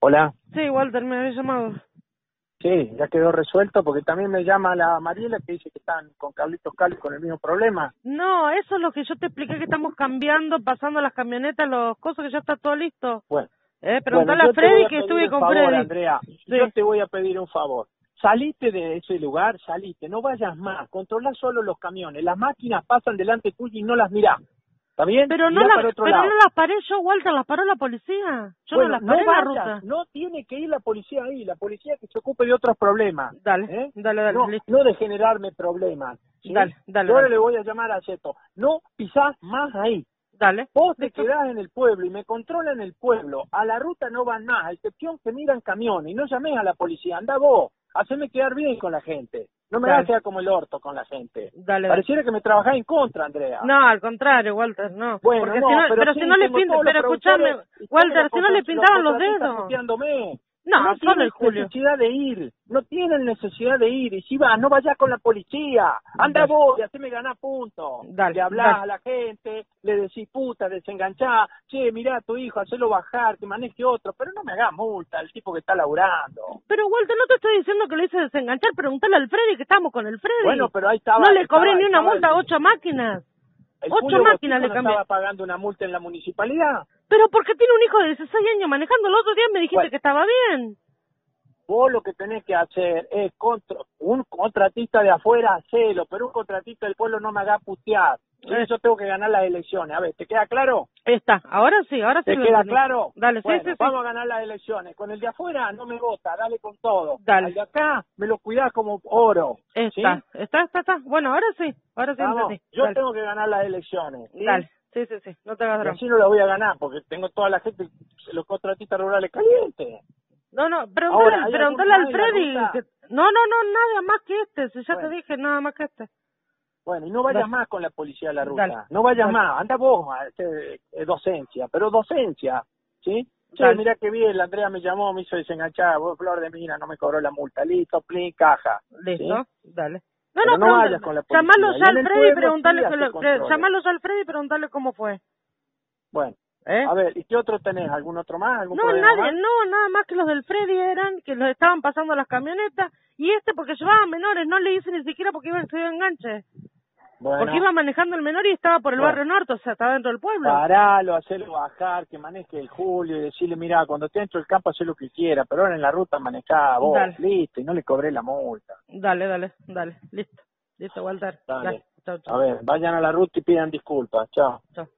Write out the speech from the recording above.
Hola. Sí, Walter, me había llamado. Sí, ya quedó resuelto porque también me llama la Mariela que dice que están con Carlitos Cali con el mismo problema. No, eso es lo que yo te expliqué, que estamos cambiando, pasando las camionetas, los cosas, que ya está todo listo. Bueno, Preguntale a yo te voy Freddy a que pedir estuve un con favor, Freddy. Andrea. Sí. Yo te voy a pedir un favor. Salite de ese lugar, salite, no vayas más. Controla solo los camiones. Las máquinas pasan delante tuyo y no las mirás. ¿Está bien? Pero no Mirá para otro lado. no las paré yo, Walter, las paró la policía. Yo no Bueno, las paré no en la vayas, ruta. no tiene que ir la policía ahí, la policía que se ocupe de otros problemas. Dale, dale, No, listo. no de generarme problemas. ¿Sí? Dale, Yo ahora dale. le voy a llamar a Cheto. No pisás más ahí. Dale. Vos te Listo. quedás en el pueblo y me controlan el pueblo. A la ruta no van más, a excepción que miran camiones. Y no llamés a la policía, anda vos. Haceme quedar bien con la gente. No me Dale. hagas quedar como el orto con la gente. Dale. Pareciera que me trabajás en contra, Andrea. No, al contrario, Walter, no. Bueno, Porque no, si no, pero si sí, no le tengo todos los pero escúchame, productores y todos Walter, si no le los pintaban los contratistas dedos. puteándome. No, No solo el tienen Julio. necesidad de ir, no tienen necesidad de ir. Y si vas, no vayas con la policía. Anda Dale. vos y haceme ganar puntos. Dale, Le hablás dale. a la gente, le decís puta, desenganchá. Che, mirá a tu hijo, hacelo bajar, que maneje otro. Pero no me hagas multa, el tipo que está laburando. Pero Walter, no te estoy diciendo que lo hice desenganchar, preguntale al Freddy, que estamos con el Freddy. Bueno, pero ahí estaba. No le cobré ni una estaba multa a 8 máquinas. el 8 Julio máquinas Bostizo le no cambié. estaba pagando una multa en la municipalidad. Pero porque tiene un hijo de 16 años manejando. El otro día me dijiste Bueno. que estaba bien. Vos lo que tenés que hacer es un contratista de afuera, hacelo, pero un contratista del pueblo no me haga putear. ¿Sí? Yo tengo que ganar las elecciones. A ver, ¿te queda claro? Está, ahora sí ¿Te lo queda entendí. claro? Dale, Bueno, sí. vamos a ganar las elecciones. Con el de afuera no me vota, dale con todo. Dale. Al de acá me lo cuidás como oro. ¿Sí? Está. Bueno, ahora sí Vamos, entendí. yo Dale. tengo que ganar las elecciones. ¿Sí? Dale, sí, no te hagas Y drama. así no las voy a ganar, porque tengo toda la gente, los contratistas rurales calientes. No, Ahora, ¿hay preguntale algún al más en la Freddy. ruta? No, nada más que este. Si ya Bueno. te dije, nada más que este. Bueno, y no vayas Dale. más con la policía a la ruta. Dale. No vayas Dale. más. Anda vos a hacer docencia. Pero docencia, ¿sí? Che, Dale. mirá qué bien, la Andrea me llamó, me hizo desenganchar. Vos, Flor de Mina, no me cobró la multa. Listo, plin, caja. Listo, ¿Sí? dale. Pero no vayas con la policía. Llamalo Y ya en al el Freddy y pueblo preguntale, sí hace controles. llamalo ya al Freddy y preguntale cómo fue. Bueno, a ver, ¿y qué otro tenés? ¿Algún otro más? ¿Algún No, problema más? nada más que los del Freddy eran, que los estaban pasando las camionetas, y este porque llevaba menores, no le hice ni siquiera porque iba a estudiar enganche. Bueno, Porque iba manejando el menor y estaba por el barrio norte, o sea, estaba dentro del pueblo. paralo, hacelo bajar, que maneje el Julio y decirle, mirá, cuando esté dentro del campo haz lo que quiera, pero ahora en la ruta manejá vos, Dale. listo, y no le cobré la multa. Dale, listo, Walter. Dale. Chau. A ver, vayan a la ruta y pidan disculpas, chao. Chao.